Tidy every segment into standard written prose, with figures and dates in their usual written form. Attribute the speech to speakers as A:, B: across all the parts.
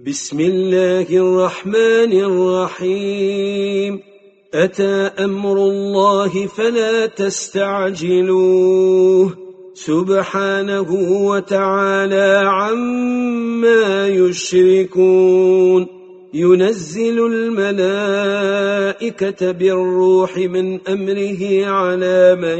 A: بسم الله الرحمن الرحيم. أتى أمر الله فلا تستعجلوه سبحانه وتعالى عما يشركون. ينزل الملائكة بالروح من أمره على من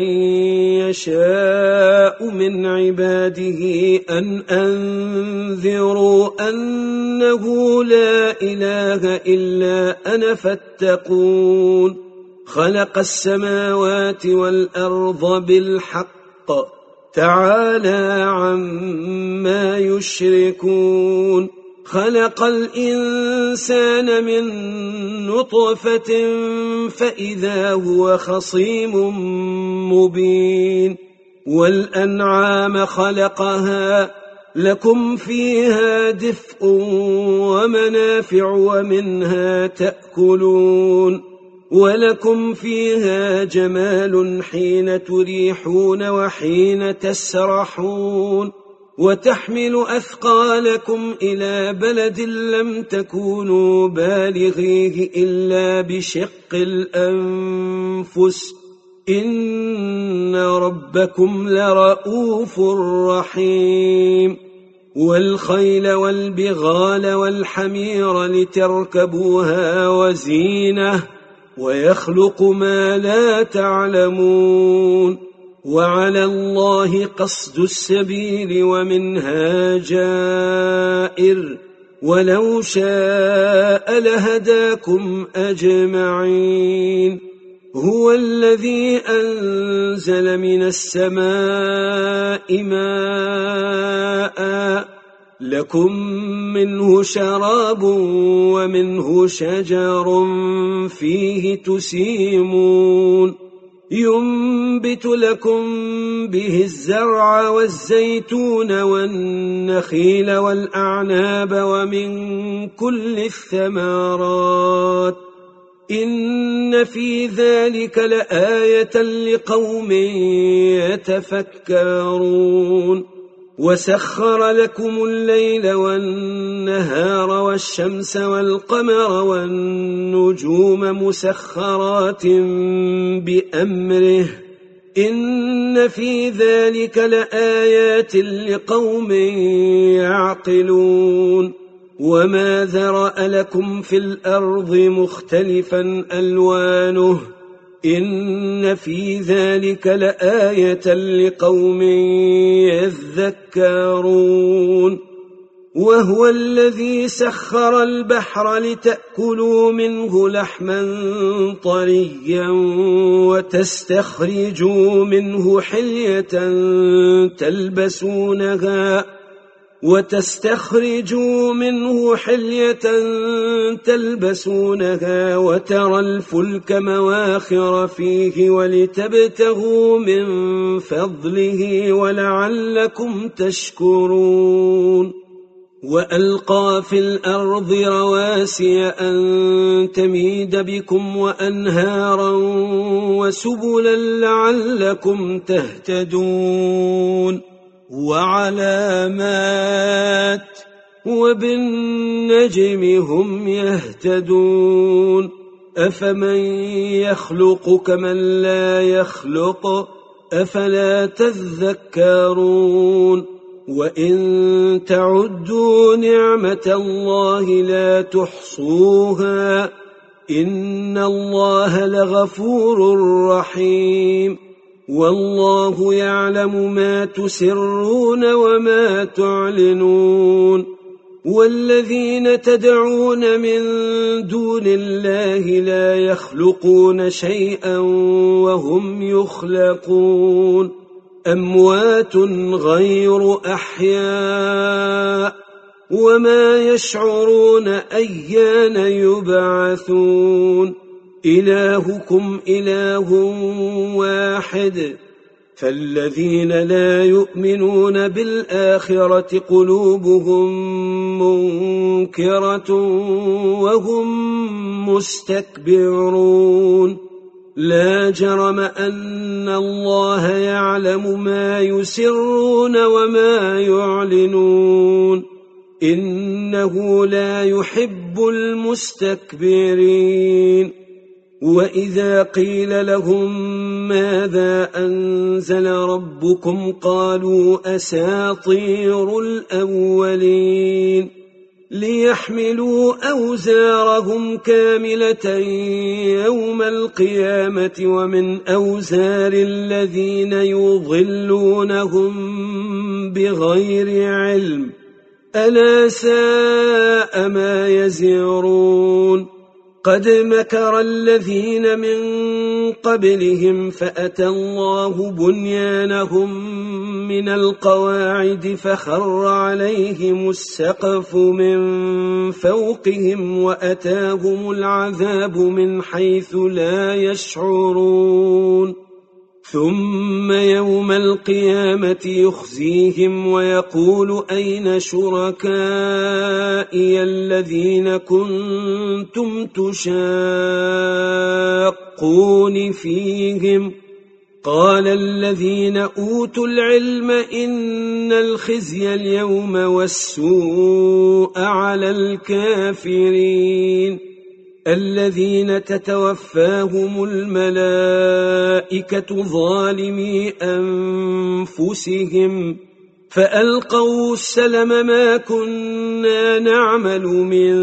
A: يشاء من عباده أن أنذروا أنه لا إله إلا أنا فاتقون. خلق السماوات والأرض بالحق تعالى عما يشركون. خلق الإنسان من نطفة فإذا هو خصيم مبين. والأنعام خلقها لكم فيها دفء ومنافع ومنها تأكلون. ولكم فيها جمال حين تريحون وحين تسرحون. وتحمل أثقالكم إلى بلد لم تكونوا بالغيه إلا بشق الأنفس إن ربكم لرؤوف رحيم. والخيل والبغال والحمير لتركبوها وزينة ويخلق ما لا تعلمون. وعلى الله قصد السبيل ومنها جائر ولو شاء لهداكم أجمعين. هو الذي أنزل من السماء ماء لكم منه شراب ومنه شجر فيه تسيمون. ينبت لكم به الزرع والزيتون والنخيل والأعناب ومن كل الثمرات إن في ذلك لآية لقوم يتفكرون. وسخر لكم الليل والنهار والشمس والقمر والنجوم مسخرات بأمره إن في ذلك لآيات لقوم يعقلون. وما ذرأ لكم في الأرض مختلفا ألوانه إن في ذلك لآية لقوم يذكرون. وهو الذي سخر البحر لتأكلوا منه لحما طريا وتستخرجوا منه حلية تلبسونها وترى الفلك مواخر فيه ولتبتغوا من فضله ولعلكم تشكرون. وألقى في الأرض رواسي أن تميد بكم وأنهارا وسبلا لعلكم تهتدون. وعلامات وبالنجم هم يهتدون. أفمن يخلق كمن لا يخلق أفلا تذكرون. وإن تعدوا نعمة الله لا تحصوها إن الله لغفور رحيم. والله يعلم ما تسرون وما تعلنون. والذين تدعون من دون الله لا يخلقون شيئا وهم يخلقون. أموات غير أحياء وما يشعرون أيان يبعثون. إلهكم إله واحد فالذين لا يؤمنون بالآخرة قلوبهم منكرة وهم مستكبرون. لا جرم أن الله يعلم ما يسرون وما يعلنون إنه لا يحب المستكبرين. وإذا قيل لهم ماذا أنزل ربكم قالوا أساطير الأولين ليحملوا أوزارهم كاملة يوم القيامة ومن أوزار الذين يضلونهم بغير علم ألا ساء ما يزرون. قد مكر الذين من قبلهم فأتى الله بنيانهم من القواعد فخر عليهم السقف من فوقهم وأتاهم العذاب من حيث لا يشعرون. ثم يوم القيامة يخزيهم ويقول أين شركائي الذين كنتم تشاقون فيهم قال الذين أوتوا العلم إن الخزي اليوم والسوء على الكافرين الذين تتوفاهم الملائكة ظالمي أنفسهم فألقوا السلم ما كنا نعمل من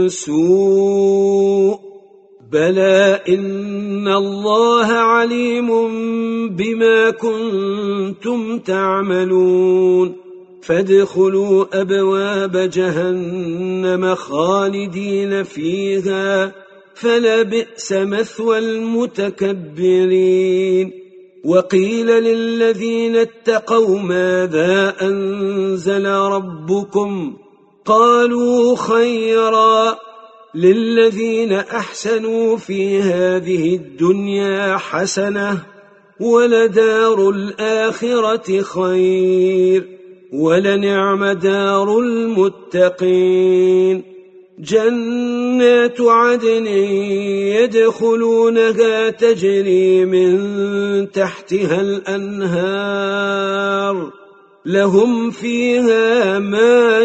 A: سوء بلى إن الله عليم بما كنتم تعملون. فادخلوا أبواب جهنم خالدين فيها فلبئس مثوى المتكبرين. وقيل للذين اتقوا ماذا أنزل ربكم قالوا خيرا للذين أحسنوا في هذه الدنيا حسنة ولدار الآخرة خير ولنعم دار المتقين. جنات عدن يدخلونها تجري من تحتها الأنهار لهم فيها ما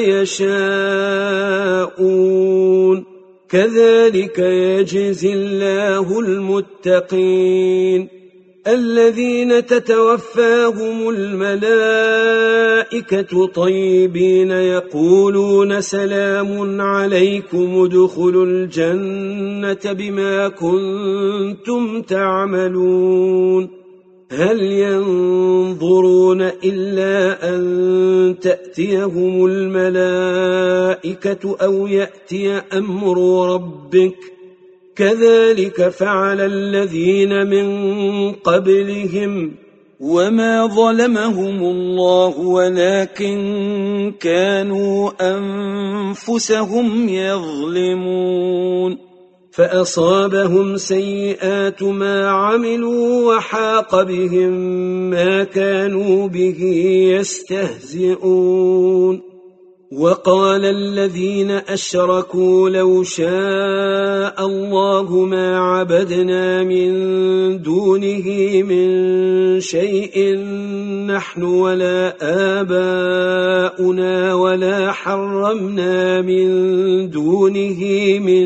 A: يشاءون كذلك يجزي الله المتقين الذين تتوفاهم الملائكة طيبين يقولون سلام عليكم ادخلوا الجنة بما كنتم تعملون. هل ينظرون إلا أن تأتيهم الملائكة أو يأتي أمر ربك كذلك فعل الذين من قبلهم وما ظلمهم الله ولكن كانوا أنفسهم يظلمون. فأصابهم سيئات ما عملوا وحاق بهم ما كانوا به يستهزئون. وقال الذين أشركوا لو شاء الله ما عبدنا من دونه من شيء نحن ولا آباؤنا ولا حرمنا من دونه من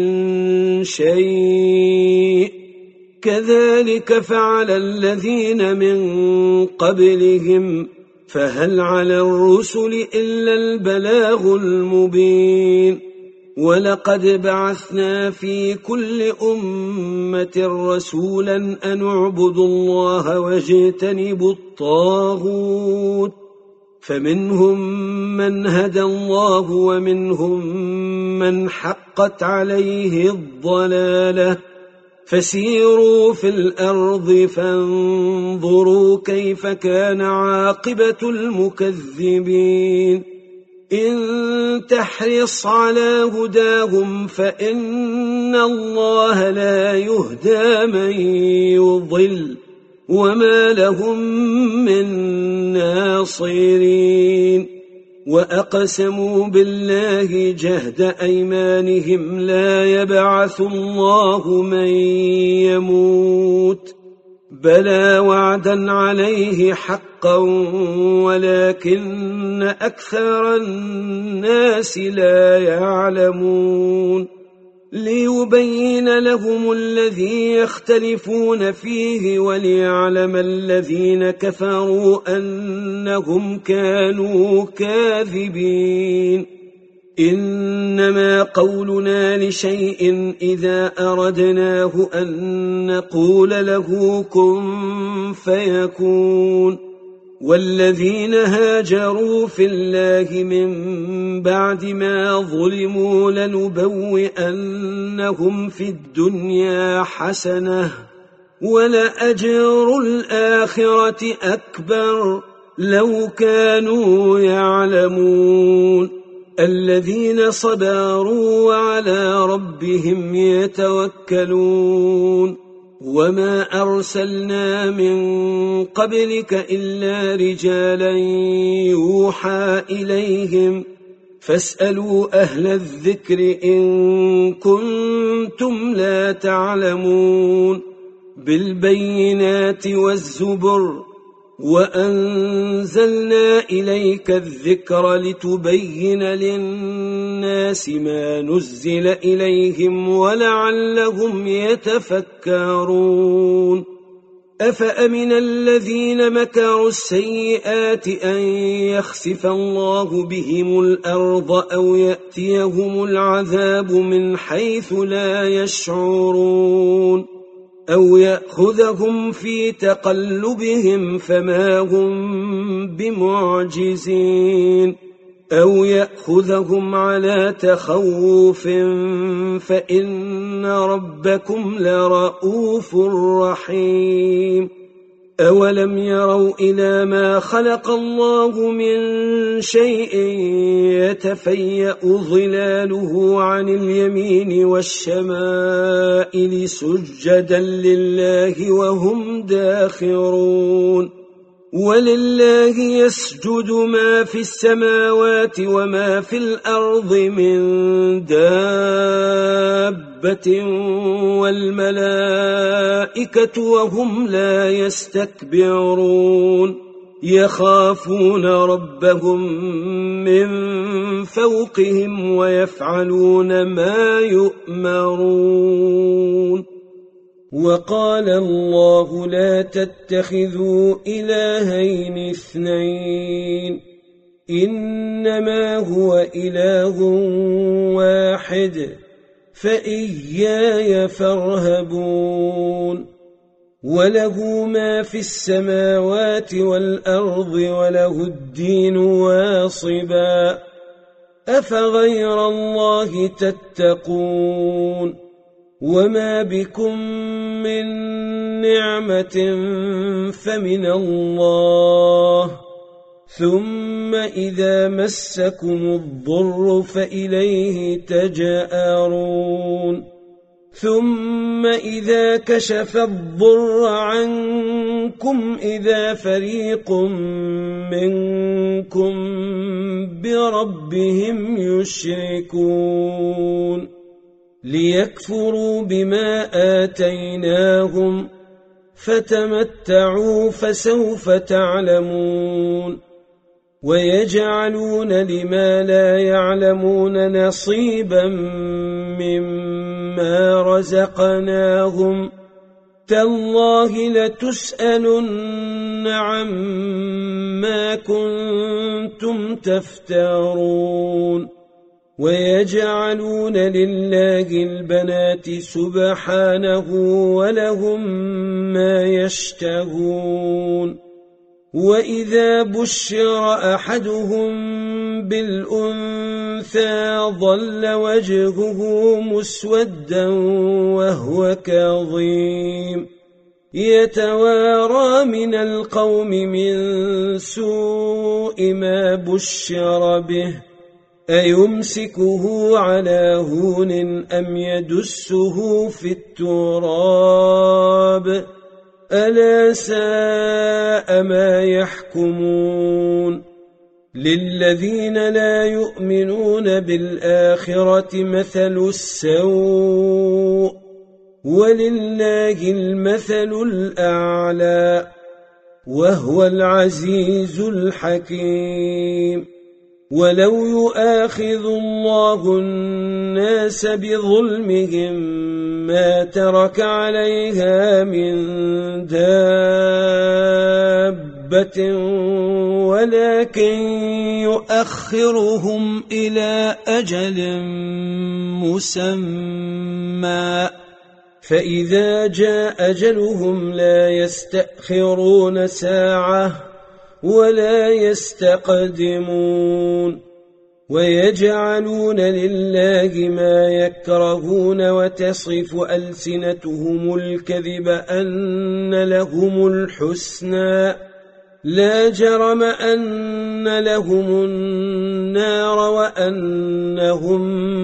A: شيء كذلك فعل الذين من قبلهم فهل على الرسل إلا البلاغ المبين. ولقد بعثنا في كل أمة رسولا أن اعبدوا الله واجتنبوا الطاغوت فمنهم من هدى الله ومنهم من حقت عليه الضلالة فسيروا في الأرض فانظروا كيف كان عاقبة المكذبين. إن تحرص على هداهم فإن الله لا يهدى من يضل وما لهم من ناصرين. وأقسموا بالله جهد أيمانهم لا يبعث الله من يموت بلى وعدا عليه حقا ولكن أكثر الناس لا يعلمون ليبين لهم الذي يختلفون فيه وليعلم الذين كفروا أنهم كانوا كاذبين إنما قولنا لشيء إذا أردناه أن نقول له كن فيكون والذين هاجروا في الله من بعد ما ظلموا لنبوئنهم في الدنيا حسنة ولأجر الآخرة أكبر لو كانوا يعلمون الذين صبروا وعلى ربهم يتوكلون وما أرسلنا من قبلك إلا رجالا يوحى إليهم فاسألوا أهل الذكر إن كنتم لا تعلمون بالبينات والزبر وأنزلنا إليك الذكر لتبين للناس ما نزل إليهم ولعلهم يتفكرون أفأمن الذين مكروا السيئات أن يخسف الله بهم الأرض أو يأتيهم العذاب من حيث لا يشعرون أو يأخذهم في تقلبهم فما هم بمعجزين أو يأخذهم على تخوف فإن ربكم لرؤوف رحيم أولم يروا إلى ما خلق الله من شيء يتفيأ ظلاله عن اليمين والشمائل سجدا لله وهم داخرون ولله يسجد ما في السماوات وما في الأرض من دابة والملائكة وهم لا يستكبرون يخافون ربهم من فوقهم ويفعلون ما يؤمرون وقال الله لا تتخذوا إلهين اثنين إنما هو إله واحد فإياي فارهبون وله ما في السماوات والأرض وله الدين واصبا أفغير الله تتقون وما بكم من نعمة فمن الله ثم إذا مسكم الضر فإليه تجأرون ثم إذا كشف الضر عنكم إذا فريق منكم بربهم يشركون ليكفروا بما آتيناهم فتمتعوا فسوف تعلمون ويجعلون لما لا يعلمون نصيبا مما رزقناهم تالله لتسألن عما كنتم تفترون ويجعلون لله البنات سبحانه ولهم ما يشتهون وإذا بشر أحدهم بالأنثى ظل وجهه مسودا وهو كظيم يتوارى من القوم من سوء ما بشر به أيمسكه على هون أم يدسه في التراب ألا ساء ما يحكمون للذين لا يؤمنون بالآخرة مثل السوء ولله المثل الأعلى وهو العزيز الحكيم ولو يؤاخذ الله الناس بظلمهم ما ترك عليها من دابة ولكن يؤخرهم إلى أجل مسمى فإذا جاء أجلهم لا يستأخرون ساعة ولا يستقدمون ويجعلون لله ما يكرهون وتصف ألسنتهم الكذب أن لهم الحسنى لا جرم أن لهم النار وأنهم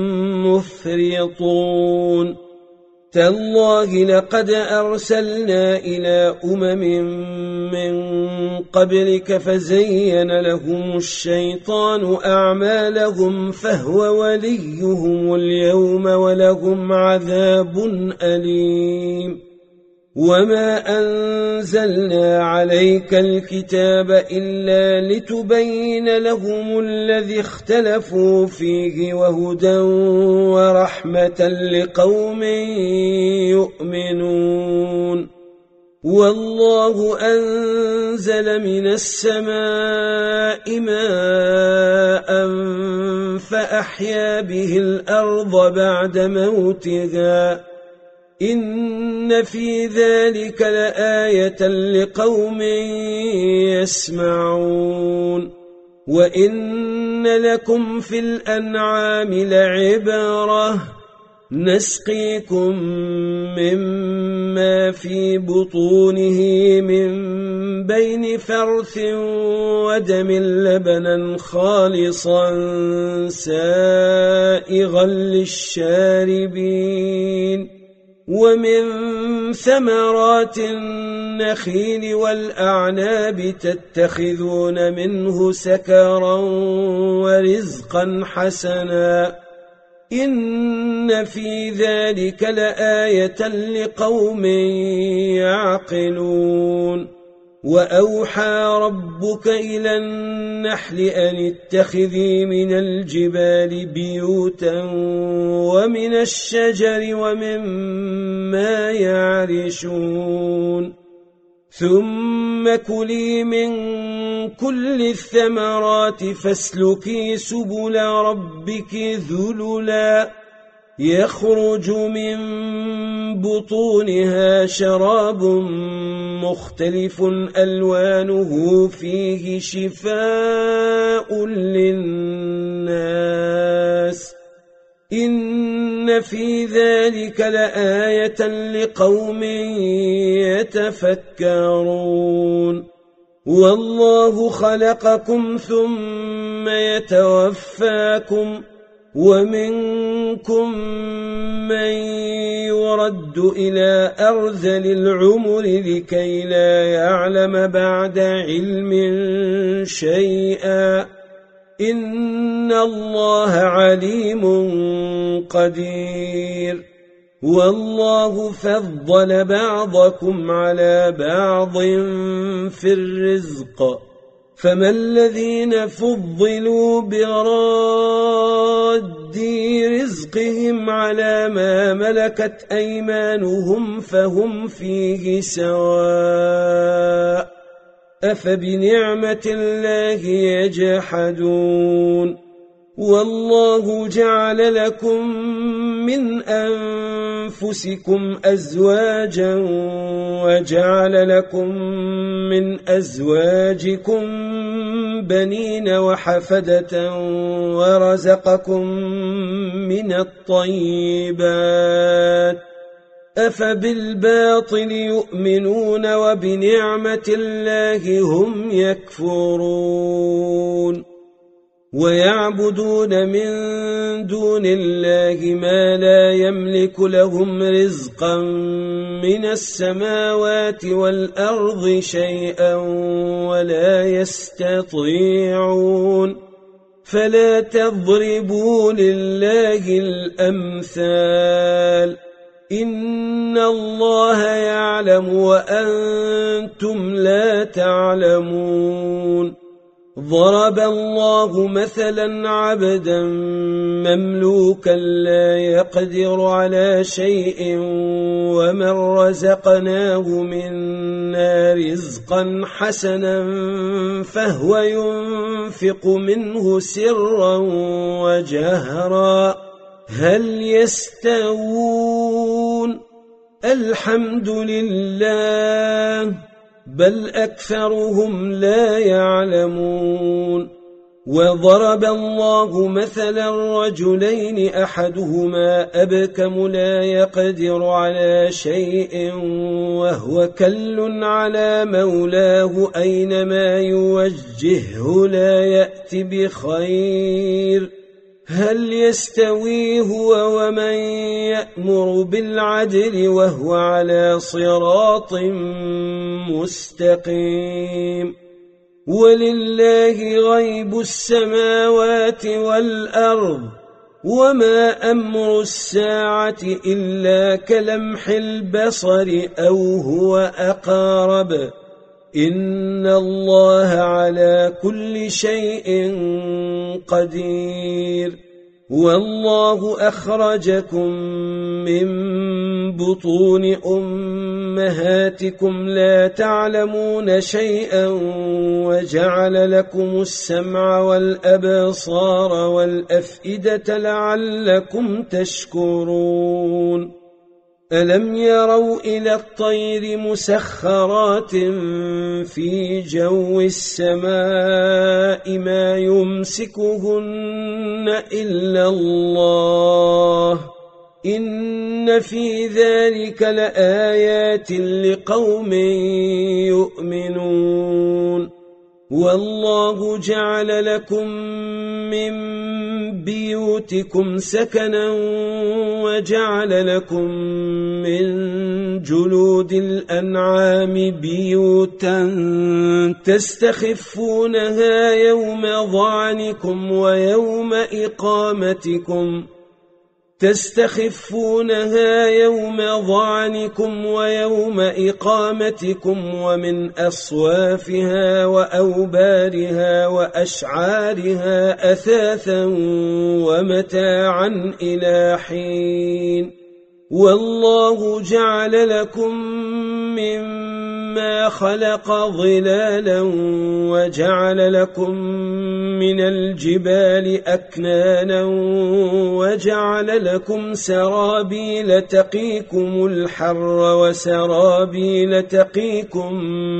A: مفرطون تالله لقد أرسلنا إلى من قبلك فزين لهم الشيطان أعمالهم فهو وليهم اليوم ولهم عذاب أليم وما أنزلنا عليك الكتاب إلا لتبين لهم الذي اختلفوا فيه وهدى ورحمة لقوم يؤمنون والله أنزل من السماء ماء فأحيا به الأرض بعد موتها إن في ذلك لآية لقوم يسمعون وإن لكم في الأنعام لعبرة نسقيكم مما في بطونه من بين فرث ودم لبنا خالصا سائغا للشاربين ومن ثمرات النخيل والأعناب تتخذون منه سكرا ورزقا حسنا إن في ذلك لآية لقوم يعقلون وأوحى ربك إلى النحل أن اتخذي من الجبال بيوتا ومن الشجر ومما يعرشون ثم كلي من كل الثمرات فاسلكي سبل ربك ذللا يخرج من بطونها شراب مختلف ألوانه فيه شفاء للناس إن في ذلك لآية لقوم يتفكرون والله خلقكم ثم يتوفاكم ومنكم من يرد إلى أرذل العمر لكي لا يعلم بعد علم شيئا إن الله عليم قدير والله فضل بعضكم على بعض في الرزق فما الذين فضلوا براد رزقهم على ما ملكت أيمانهم فهم فيه سواء أفبنعمة الله يجحدون والله جعل لكم من أنفسكم أزواجا وجعل لكم من أزواجكم بنين وحفدة ورزقكم من الطيبات أفبالباطل يؤمنون وبنعمة الله هم يكفرون ويعبدون من دون الله ما لا يملك لهم رزقا من السماوات والأرض شيئا ولا يستطيعون فلا تضربوا لله الأمثال إن الله يعلم وأنتم لا تعلمون. ضرب الله مثلا عبدا مملوكا لا يقدر على شيء ومن رزقناه منا رزقا حسنا فهو ينفق منه سرا وجهرا هل يستوون؟ الحمد لله بل أكثرهم لا يعلمون. وضرب الله مثلا رجلين أحدهما أبكم لا يقدر على شيء وهو كل على مولاه أينما يوجهه لا يأتي بخير هل يستوي هو ومن يأمر بالعدل وهو على صراط مستقيم؟ ولله غيب السماوات والأرض وما أمر الساعة إلا كلمح البصر أو هو أقارب إن الله على كل شيء قدير. والله أخرجكم من بطون أمهاتكم لا تعلمون شيئا وجعل لكم السمع والأبصار والأفئدة لعلكم تشكرون. ألم يروا إلى الطير مسخرات في جو السماء ما يمسكهن إلا الله إن في ذلك لآيات لقوم يؤمنون. والله جعل لكم من بيوتكم سكنا وجعل لكم من جلود الأنعام بيوتا تستخفونها يوم ظعنكم ويوم إقامتكم ومن أصوافها وأوبارها وأشعارها أثاثا ومتاعا إلى حين. والله جعل لكم مما خلق ظلالا وجعل لكم من الجبال أكنانا وجعل لكم سرابيل تقيكم الحر وسرابيل تقيكم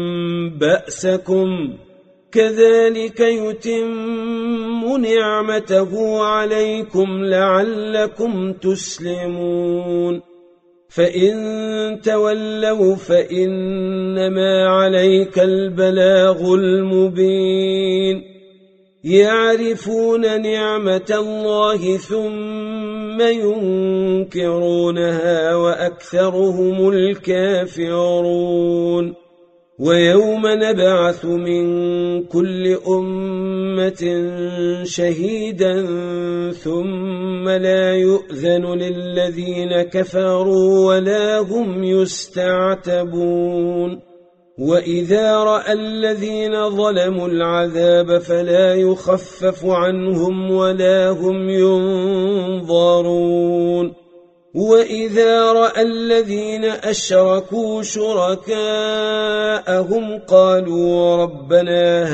A: بأسكم كذلك يتم نعمته عليكم لعلكم تسلمون. فإن تولوا فإنما عليك البلاغ المبين. يعرفون نعمة الله ثم ينكرونها وأكثرهم الكافرون. ويوم نبعث من كل أمة شهيدا ثم لا يؤذن للذين كفروا ولا هم يستعتبون. وإذا رأى الذين ظلموا العذاب فلا يخفف عنهم ولا هم ينظرون. وإذا رأى الذين أشركوا شركاءهم قالوا ربنا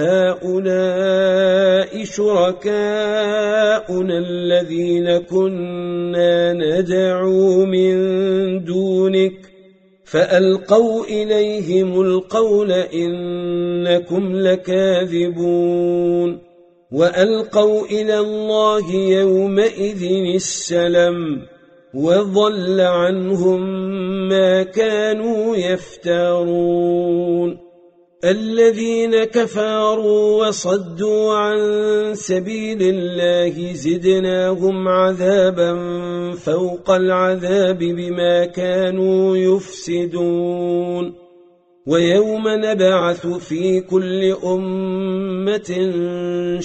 A: هؤلاء شركاؤنا الذين كنا ندعو من دونك فألقوا إليهم القول إنكم لكاذبون. وألقوا إلى الله يومئذ السلم وضل عنهم ما كانوا يفترون. الذين كفروا وصدوا عن سبيل الله زدناهم عذابا فوق العذاب بما كانوا يفسدون. ويوم نبعث في كل أمة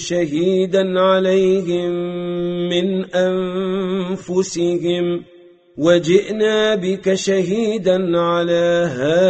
A: شهيدا عليهم من أنفسهم وجئنا بك شهيدا على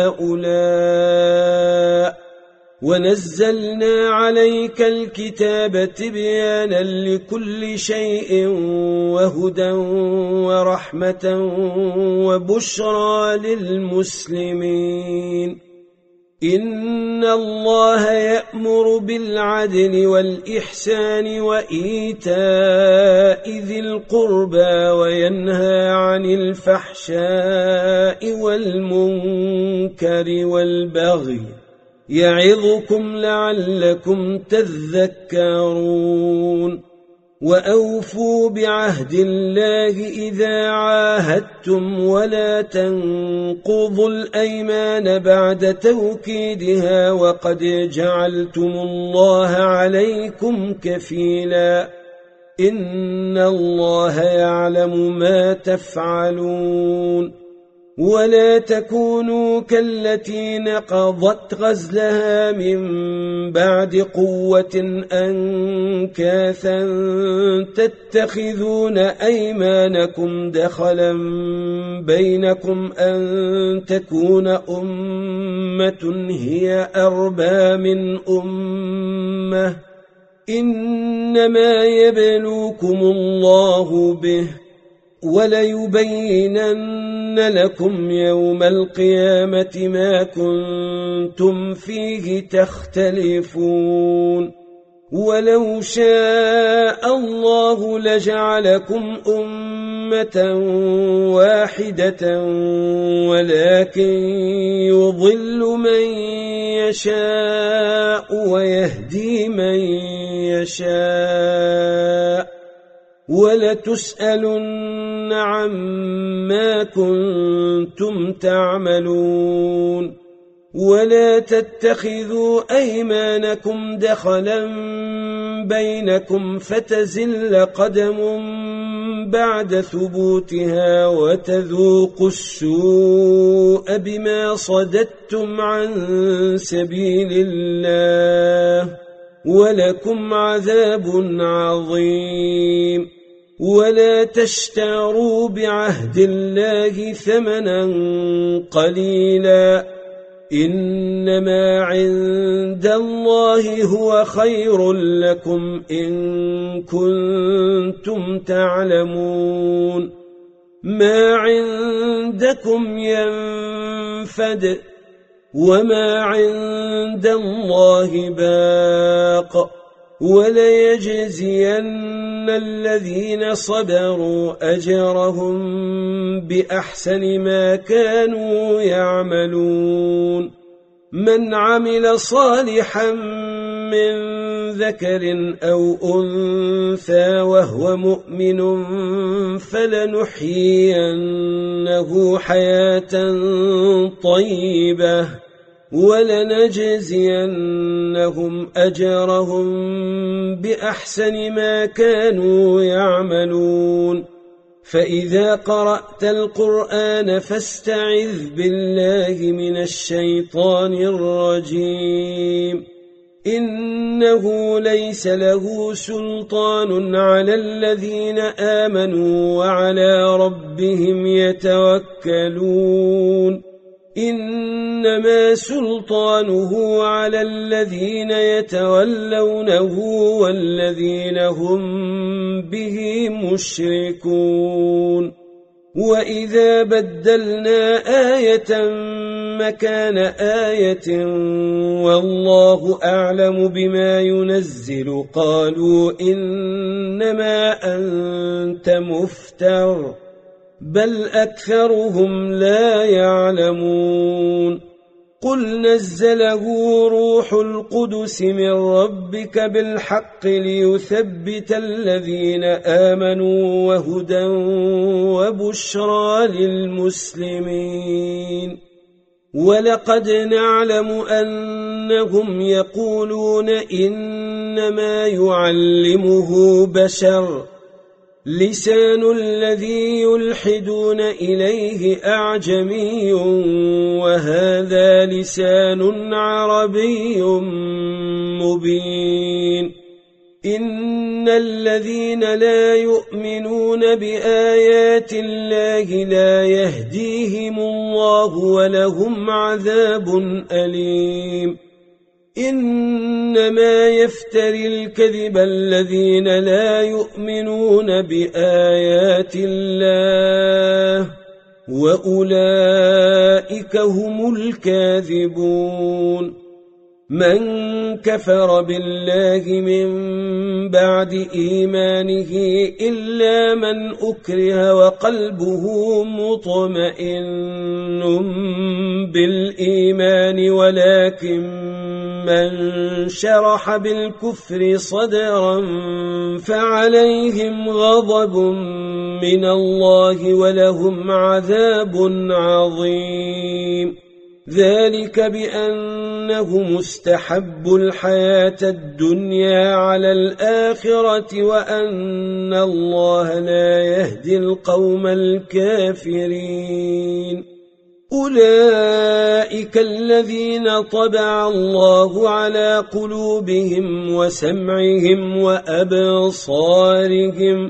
A: هؤلاء ونزلنا عليك الكتاب تبيانا لكل شيء وهدى ورحمة وبشرى للمسلمين إن الله يأمر بالعدل والإحسان وإيتاء ذي القربى وينهى عن الفحشاء والمنكر والبغي يعظكم لعلكم تذكرون وأوفوا بعهد الله إذا عاهدتم ولا تنقضوا الأيمان بعد توكيدها وقد جعلتم الله عليكم كفيلا إن الله يعلم ما تفعلون ولا تكونوا كالتي نقضت غزلها من بعد قوة أنكاثا تتخذون أيمانكم دخلا بينكم أن تكون أمة هي أربى من أمة إنما يبلوكم الله به وليبينن لكم يوم القيامة ما كنتم فيه تختلفون ولو شاء الله لجعلكم أمة واحدة ولكن يضل من يشاء ويهدي من يشاء ولتسألن عما كنتم تعملون ولا تتخذوا أيمانكم دخلا بينكم فتزل قدم بعد ثبوتها وتذوقوا السوء بما صددتم عن سبيل الله ولكم عذاب عظيم ولا تشتروا بعهد الله ثمنا قليلا إنما عند الله هو خير لكم إن كنتم تعلمون ما عندكم ينفد وما عند الله باق وليجزين الذين صبروا أجرهم بأحسن ما كانوا يعملون من عمل صالحا من ذكر أو أنثى وهو مؤمن فلنحيينه حياة طيبة ولنجزينهم أجرهم بأحسن ما كانوا يعملون فإذا قرأت القرآن فاستعذ بالله من الشيطان الرجيم إنه ليس له سلطان على الذين آمنوا وعلى ربهم يتوكلون إنما سلطانه على الذين يتولونه والذين هم به مشركون وإذا بدلنا آية مكان آية والله أعلم بما ينزل قالوا إنما أنت مفتر بل أكثرهم لا يعلمون قل نزله روح القدس من ربك بالحق ليثبت الذين آمنوا وهدى وبشرى للمسلمين ولقد نعلم أنهم يقولون إنما يعلمه بشر لسان الذي يلحدون إليه أعجمي وهذا لسان عربي مبين إن الذين لا يؤمنون بآيات الله لا يهديهم الله ولهم عذاب أليم إنما يفتري الكذب الذين لا يؤمنون بآيات الله وأولئك هم الكاذبون من كفر بالله من بعد إيمانه إلا من أكره وقلبه مطمئن بالإيمان ولكن من شرح بالكفر صدرا فعليهم غضب من الله ولهم عذاب عظيم ذلك بأنهم استحبوا الحياة الدنيا على الآخرة وأن الله لا يهدي القوم الكافرين أولئك الذين طبع الله على قلوبهم وسمعهم وأبصارهم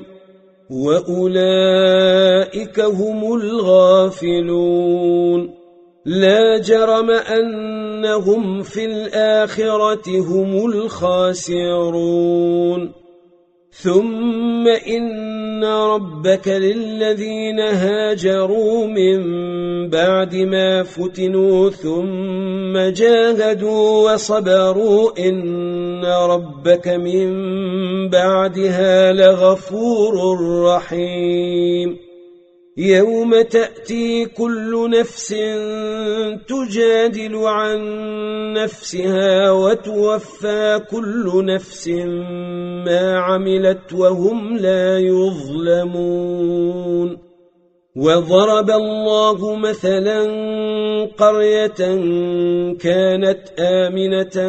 A: وأولئك هم الغافلون لا جرم أنهم في الآخرة هم الخاسرون ثم إن ربك للذين هاجروا من بعد ما فتنوا ثم جاهدوا وصبروا إن ربك من بعدها لغفور رحيم يوم تأتي كل نفس تجادل عن نفسها وتوفى كل نفس ما عملت وهم لا يظلمون وضرب الله مثلا قرية كانت آمنة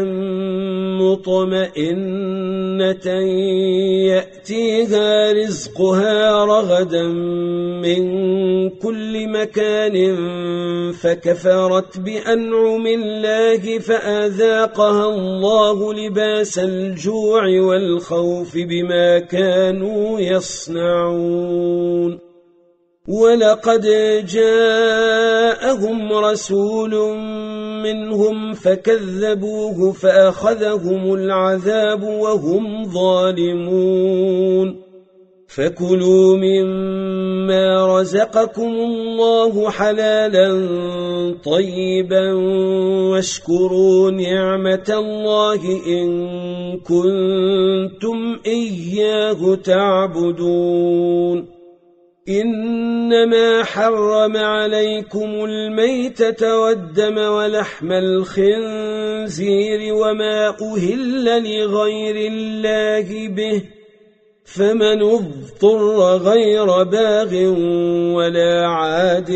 A: مطمئنة يأتيها رزقها رغدا من كل مكان فكفرت بأنعم الله فأذاقها الله لباس الجوع والخوف بما كانوا يصنعون ولقد جاءهم رسول منهم فكذبوه فأخذهم العذاب وهم ظالمون فكلوا مما رزقكم الله حلالا طيبا واشكروا نعمة الله إن كنتم إياه تعبدون إنما حرم عليكم الميتة والدم ولحم الخنزير وما أهل لغير الله به فمن اضطر غير باغ ولا عاد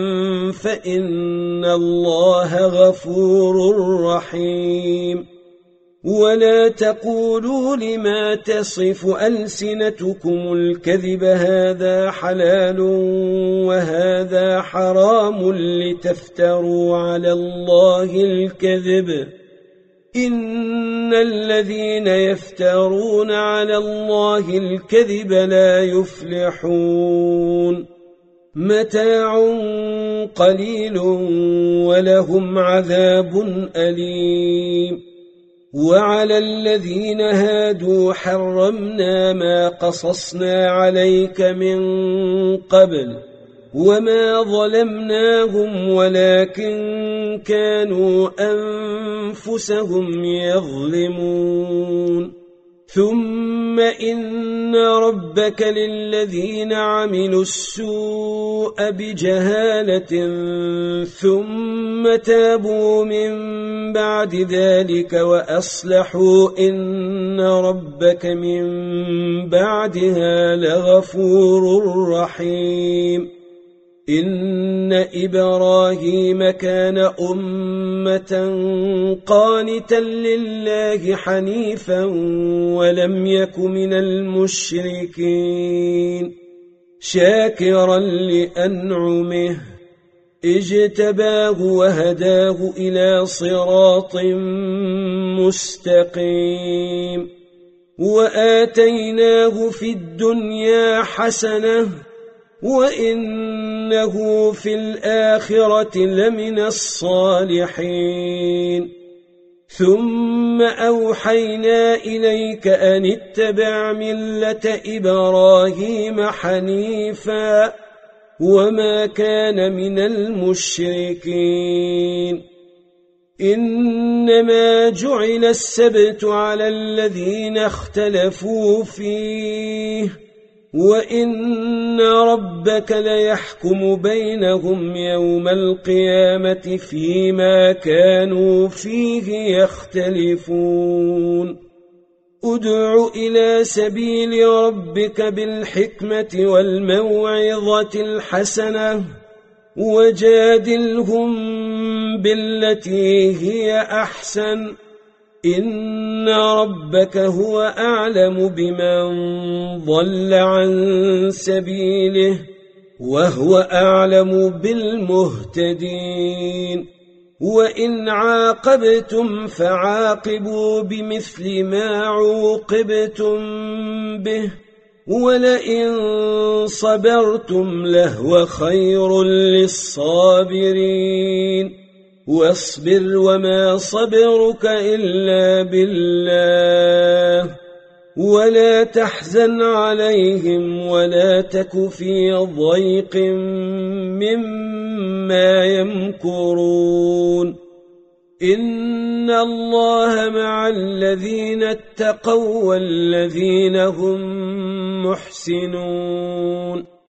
A: فإن الله غفور رحيم ولا تقولوا لما تصف ألسنتكم الكذب هذا حلال وهذا حرام لتفتروا على الله الكذب إن الذين يفترون على الله الكذب لا يفلحون متاع قليل ولهم عذاب أليم وعلى الذين هادوا حرمنا ما قصصنا عليك من قبل وما ظلمناهم ولكن كانوا أنفسهم يظلمون ثم إن ربك للذين عملوا السوء بجهالة ثم تابوا من بعد ذلك وأصلحوا إن ربك من بعدها لغفور رحيم إن إبراهيم كان أمة قانتا لله حنيفا ولم يك من المشركين شاكرا لأنعمه اجتباه وهداه إلى صراط مستقيم وآتيناه في الدنيا حسنة وإنه في الآخرة لمن الصالحين ثم أوحينا إليك أن اتبع ملة إبراهيم حنيفا وما كان من المشركين إنما جعل السبت على الذين اختلفوا فيه وإن ربك ليحكم بينهم يوم القيامة فيما كانوا فيه يختلفون ادع إلى سبيل ربك بالحكمة والموعظة الحسنة وجادلهم بالتي هي أحسن إن ربك هو أعلم بمن ضل عن سبيله وهو أعلم بالمهتدين وإن عاقبتم فعاقبوا بمثل ما عوقبتم به ولئن صبرتم لهو خير للصابرين واصبر وما صبرك إلا بالله ولا تحزن عليهم ولا تك في ضيق مما يمكرون إن الله مع الذين اتقوا والذين هم محسنون